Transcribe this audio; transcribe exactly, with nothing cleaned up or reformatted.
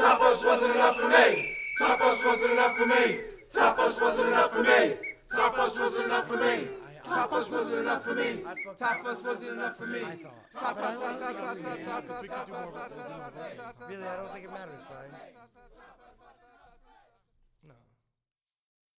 Tapas wasn't enough for me. Tapas wasn't enough for me. Tapas wasn't enough for me. Tapas wasn't enough for me. Tapas wasn't enough for me. Tapas wasn't enough for me. Tapas wasn't enough for me. Really, I don't think it matters, Brian.